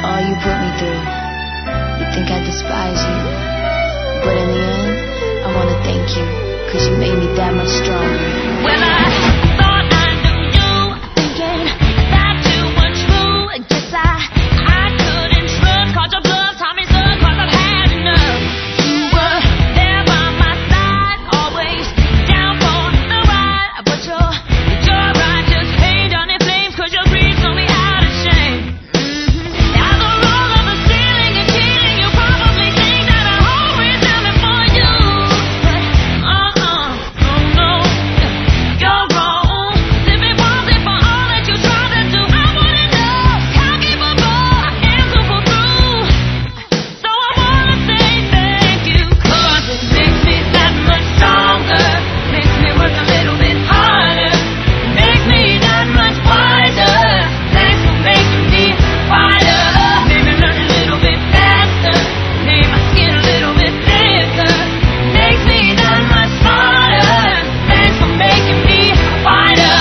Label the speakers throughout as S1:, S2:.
S1: all you put me through. You think I despise you, but in the end, I wanna thank you, 'cause you made me that much stronger.
S2: Well, I thought I knew you, thinking that you were true. Guess I couldn't trust, caught your bluff, taught me some, 'cause I've had enough. You were there by my side, always down for the ride, but your ride just pained on in flames, 'cause your greed told me out of shame. Now the roll of the ceiling is cheating, you probably think that I always am it for you, but no, you're wrong. If it wasn't for all that you tried to do, I wouldn't know how capable I am to pull through. So I wanna say thank you, 'cause it makes me that much stronger, makes me work a little bit harder, makes me that much wiser. Thanks for making me wider, made me learn a little bit faster, made my skin a little bit thicker, makes me that much smarter. Thanks for making me wider.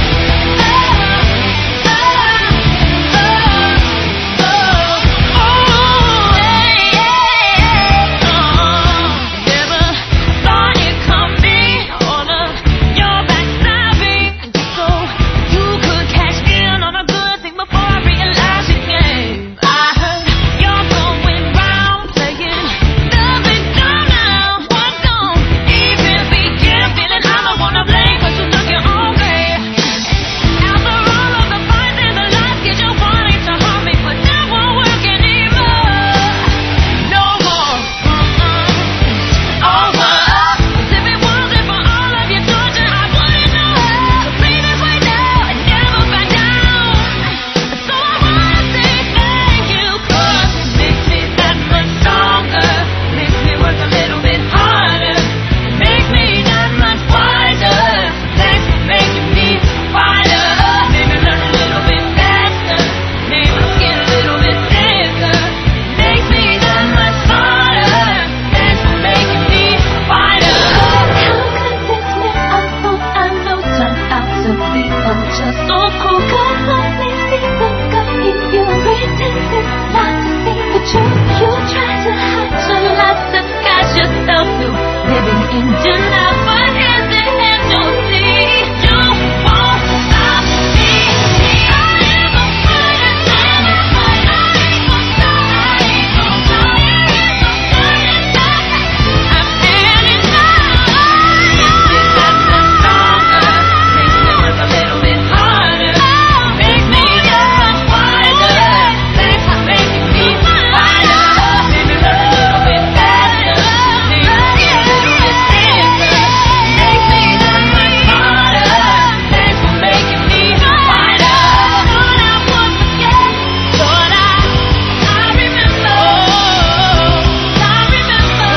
S2: Never thought you'd come me, all of your backstabbing, so you could cash in on a good thing before I realized your game. I heard you're going round playing the victim now. What's gone even begin? Feeling I'm the one to blame, 'cause you took your own way. After all of the fights and the lies, get you wanting to harm me, but that won't work anymore. No more. Over. 'Cause if it wasn't for all of your torture, I wouldn't know how to play this way now and never back down. So I wanna say thank you, 'cause it makes me that much stronger, makes me work a little bit harder, makes me that much wiser. Thanks for making me wider, made me learn a little bit faster, made my skin a little bit thicker, makes me that much smarter. Thanks for making me wider. I thought I know, turned out to be just so cool. 'Cause only see the good in you, pretending not to see the truth. You try to hide your lies, disguise yourself too, living in denial, but in the end you'll see you won't stop me. I am a fighter, I'm a fighter, I ain't gon' stop, I ain't gon' stop, I ain't gon' stop. I'm standing high, makes me that much stronger, makes me work a little bit harder, makes me that much wiser. Thanks for making me wider, made me learn a little bit faster, made my skin a little bit thicker, makes me that much smarter. Thanks for making me wider. Thought I would forget, thought I remember, I remember,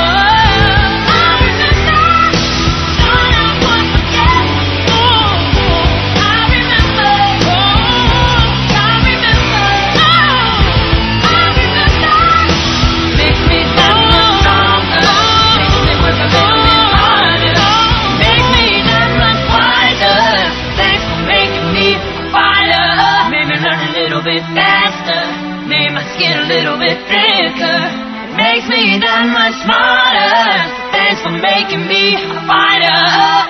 S2: thought I would forget, I remember, makes me that much stronger, makes me work a little bit harder, makes me that much wiser. Thanks for making me wider, made me learn a little bit faster, made my skin a little bit thicker, makes me that much smarter. Thanks for making me wider.